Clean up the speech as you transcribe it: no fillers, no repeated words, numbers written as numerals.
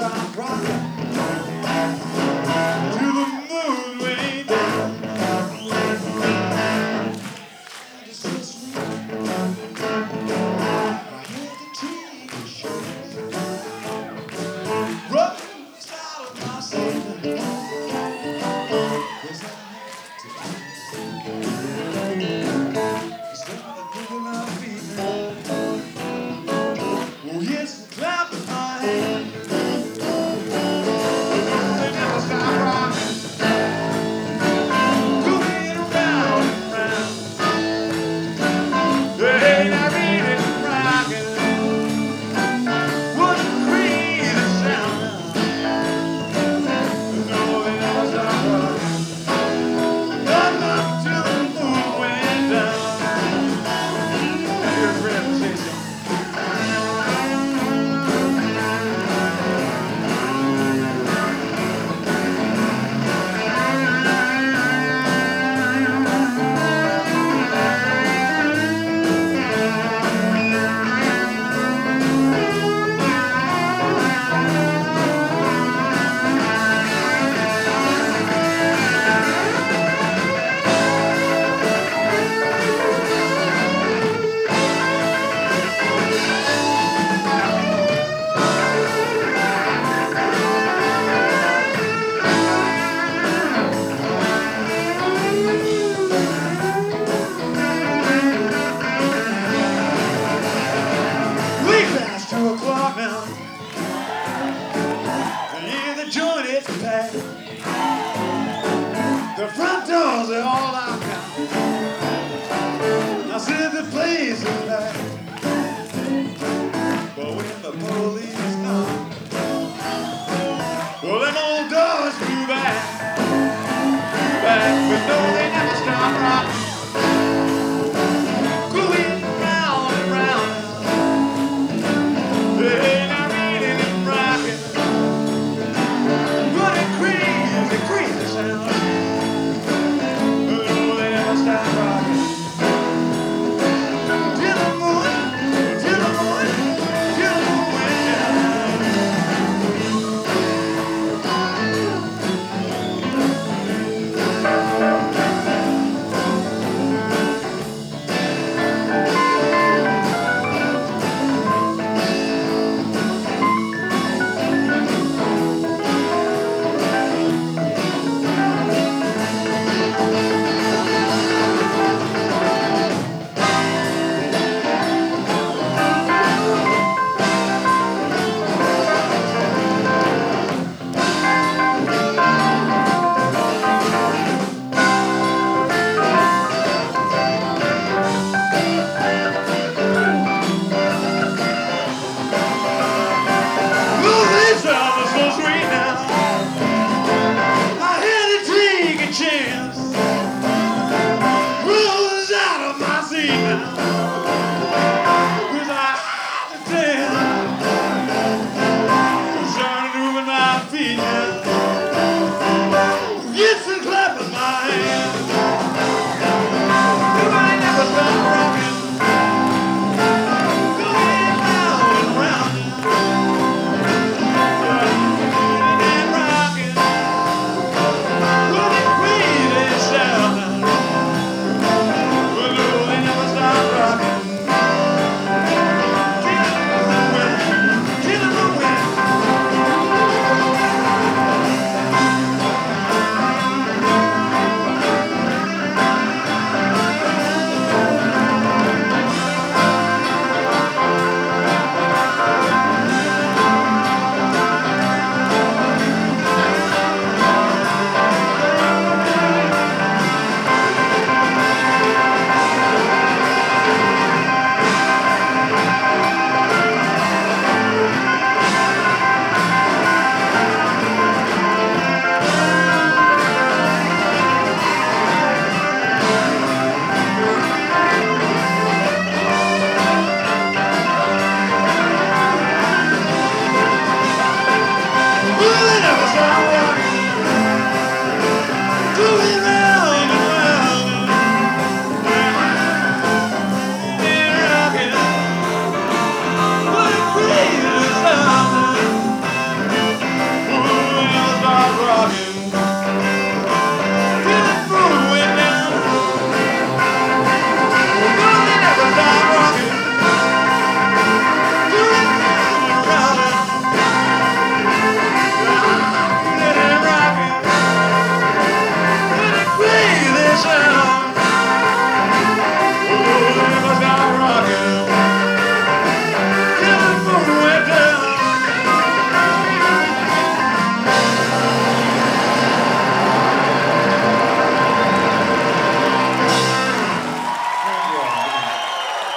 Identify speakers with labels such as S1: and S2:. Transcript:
S1: start rocking to the moon way down. It's so sweet. I hear the trees shake, rose out of my soul. There's nothing my feet. Oh yes, clap my hands. They never stop rocking, going around and round. They ain't not really rocking. What a crazy sound. No, they never stop rocking. Up to the moon went down. Here's repetition. Past 2 o'clock now. Yeah, the joint is packed. The front doors are all out now. I said the place is packed. But when the police come, well, them old doors do back with no